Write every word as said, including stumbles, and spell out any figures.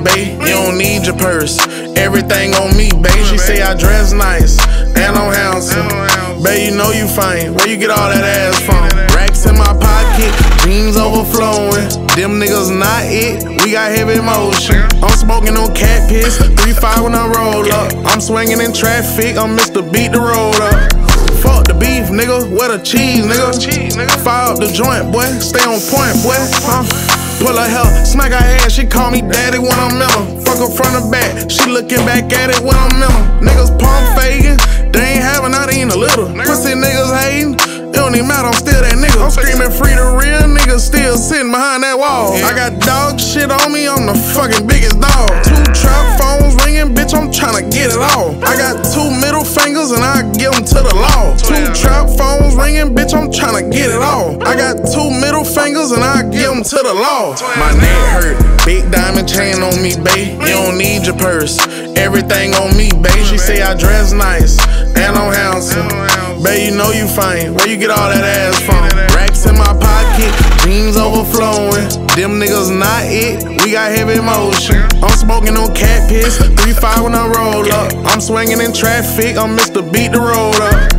babe. You don't need your purse. Everything on me, babe. She say I dress nice and I'm handsome. Babe, you know you fine. Where you get all that ass from? Racks in my pocket, jeans overflowing. Them niggas not it. We got heavy motion. I'm smoking on cat piss. three five when I roll up. I'm swinging in traffic. I'm Mister Beat the Road up. Fuck the beef, nigga. Where the cheese, nigga? Fire up the joint, boy. Stay on point, boy. Huh? Pull her hair, smack her ass. She call me daddy when I'm in her. Fuck her from the back. She looking back at it when I'm in her. Niggas pump faking. They ain't having not even a little. Pussy niggas hating. It don't even matter, I'm still that nigga. I'm screaming free the real niggas still sitting behind that wall. I got dog shit on me, I'm the fucking biggest dog. Two trap phones ringing, bitch, I'm tryna get it all. I got two middle fingers and I give them to the law. Two trap phones ringing, bitch, I'm tryna get it all. I got two middle fingers and I give them to the law. My neck hurt, big diamond chain on me, babe. You don't need your purse. Everything on me, babe. She say I dress nice and I'm handsome. Babe, you know you fine. Where you get all that ass from? Racks in my pocket, jeans overflowing. Them niggas not it. We got heavy motion. I'm smoking on cat piss. three five when I roll up. I'm swinging in traffic. I'm Mister Beat the Road up.